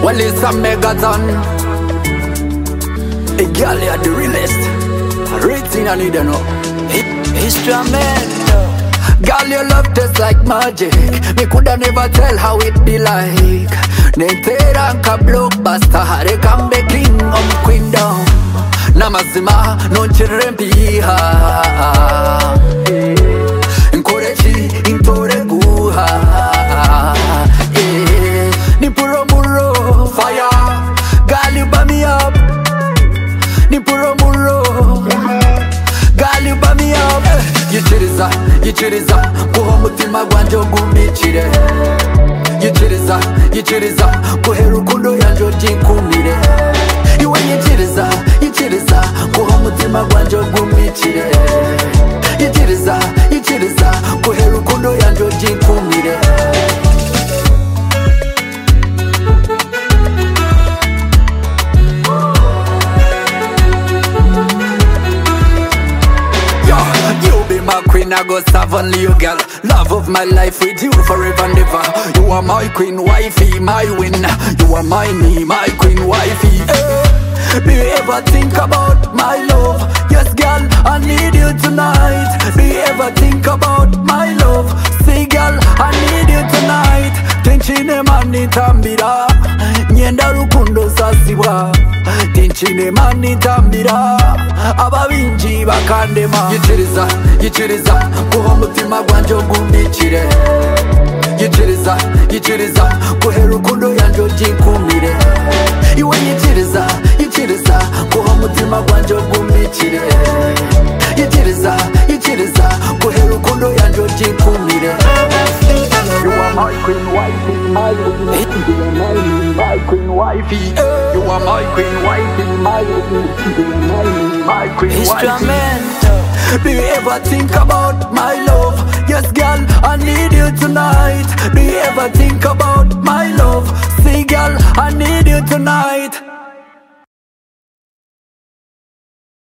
Well, it's a megaton. A girl, you're the realest. Rating, I need to know. Instrumental. Girl, your love tastes like magic. Me coulda never tell how it be like. Nenteranka blockbuster, hare kambe king on queen down. Namazima, non chirempiha. Nkorechi, intore guha. Nipuro muro, fire. Girl, you burn me up. Nipuro muro. Girl, you burn me up. Yichiriza, kuho mutima gwanje ogumbikire. Yichiriza, kuhe rukundo yanje oginkumire. Iwe yichiriza, kuho mutima gwanje ogumbikire. Yichiriza, kuhe rukundo yanje oginkumire. My queen, I go serve only you, girl. Love of my life with you forever and ever. You are my queen, wifey, my win. You are my me, my queen, wifey. Do you ever think about my love? Yes, girl, I need you tonight. Do you ever think about my love? See, girl, I need you tonight. Tenchine mani tambira, nyenda rukundo sasiwa. Tenchine mani tambira, ababinji bakandema. Yichiriza, kuho mutima gwanje ogumbikire. Yichiriza, kuhe rukundo yanje oginkumire. Iwe yichiriza, kuho mutima gwanje ogumbikire. Yichiriza, kuhe rukundo yanje oginkumire. You are my queen wifey, my queen. You are my queen wifey. You are my queen wifey, my queen. My queen wifey. Do you ever think about my love? Yes, girl, I need you tonight. Do you ever think about my love? See, girl, I need you tonight.